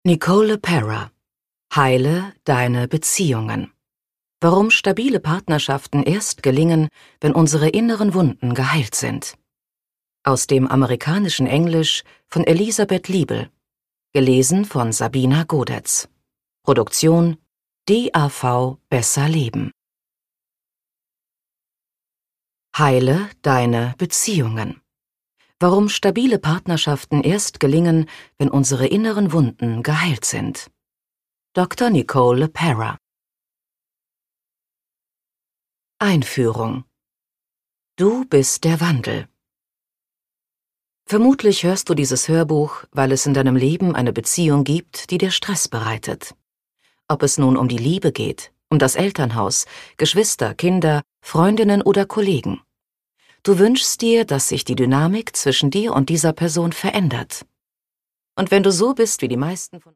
Nicole LePera: Heile deine Beziehungen. Warum stabile Partnerschaften erst gelingen, wenn unsere inneren Wunden geheilt sind. Aus dem amerikanischen Englisch von Elisabeth Liebel. Gelesen von Sabina Godetz. Produktion DAV Besser Leben. Heile deine Beziehungen. Warum stabile Partnerschaften erst gelingen, wenn unsere inneren Wunden geheilt sind. Dr. Nicole LePera. Einführung. Du bist der Wandel. Vermutlich hörst du dieses Hörbuch, weil es in deinem Leben eine Beziehung gibt, die dir Stress bereitet. Ob es nun um die Liebe geht, um das Elternhaus, Geschwister, Kinder, Freundinnen oder Kollegen. Du wünschst dir, dass sich die Dynamik zwischen dir und dieser Person verändert. Und wenn du so bist wie die meisten von